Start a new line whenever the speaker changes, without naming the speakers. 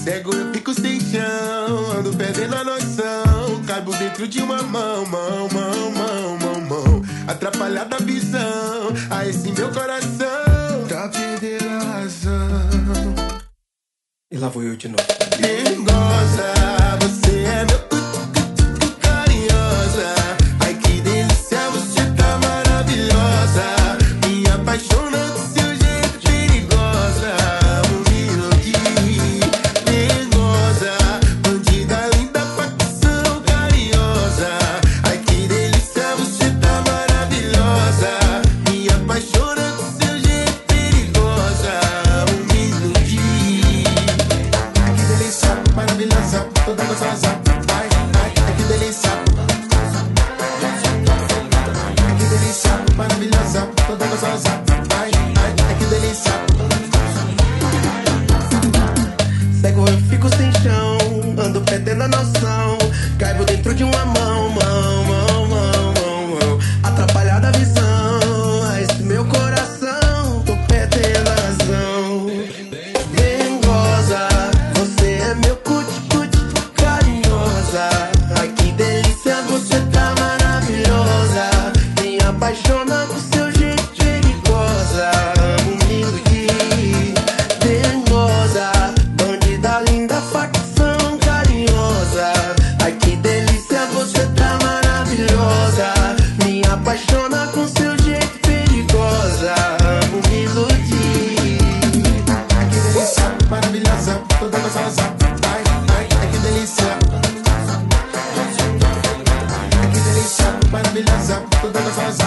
Cego eu fico sem chão, ando perdendo a noção. Caibo dentro de uma mão, atrapalhada a visão, a esse meu coração tá perdendo a razão.
E lá vou eu de novo.
Dengosa, você é meu carinhosa. Ai que delícia, você tá maravilhosa. Me apaixona do seu jeito perigosa. Me iludi, dengosa, bandida linda, facção carinhosa. Ai que delícia, você tá maravilhosa. Me apaixona do seu jeito perigosa. Me iludi. Que delícia, maravilhosa, toda gostosa. Ai, ai, ai, que delícia. Que delícia, maravilhosa, toda gostosa. Ai, ai, ai, que delícia.
Cego eu fico sem chão, ando perdendo a noção. Caibo dentro de uma mão, atrapalhada a visão, a esse meu coração tô perdendo a razão. Dengosa, você é meu cuti-cuti carinhosa. Ai que delícia, você tá maravilhosa. Me apaixona com seu jeito perigosa. Me iludi, dengosa, bandida linda, facção carinhosa. Ai que delícia, você tá maravilhosa. Me apaixona com seu jeito perigosa. Me iludi.
Que delícia, maravilhosa, toda gostosa. Ai, ai, ai, que delícia. Que delícia, maravilhosa, toda gostosa.